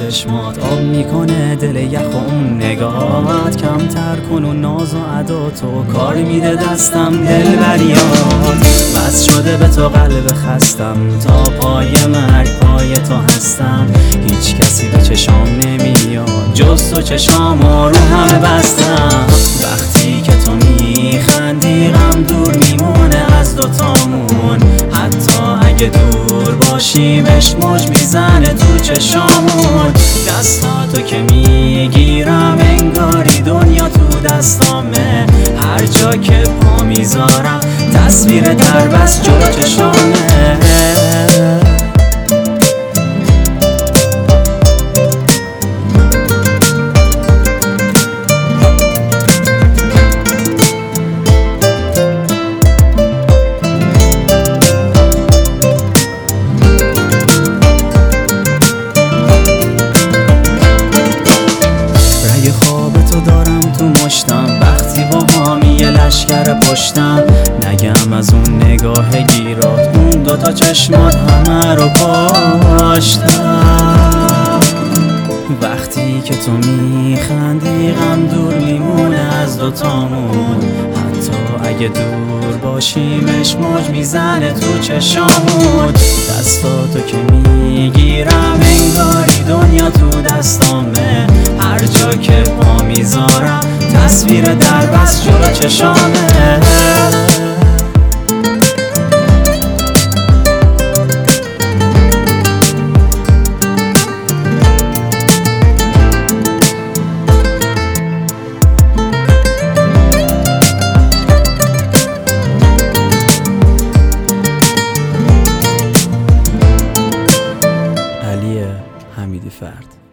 چشمات آب میکنه دل یخ و اون نگاهات کمتر کن و ناز و عدات و کار میده دستم دل بریات بس شده به تو قلب خستم تا پای مرگ پای تو هستم هیچ کسی به چشام نمیاد جز تو چشامو رو همه بستم وقتی که تو میخندی غم دور میمونه از دوتامون حتی اگه دور باشیم عشق موج میزنه تو چشامون دستاتو که میگیرم انگاری دنیا تو دستامه هر جا که پا میذارم تصویر دربست جلو چشامه وقتی با حامی لشکر پشتم نگم از اون نگاه گیرات اون دوتا چشمات همه رو کاشتم وقتی که تو میخندی غم دور میمونه از دوتامون حتی اگه دور باشیم عشق موج میزنه تو چشامون دستاتو که میگیرم انگاری دنیا تو دستامه هر جا که پا میذارم تصویر دربست جلو چشامه علی حمیدی فرد.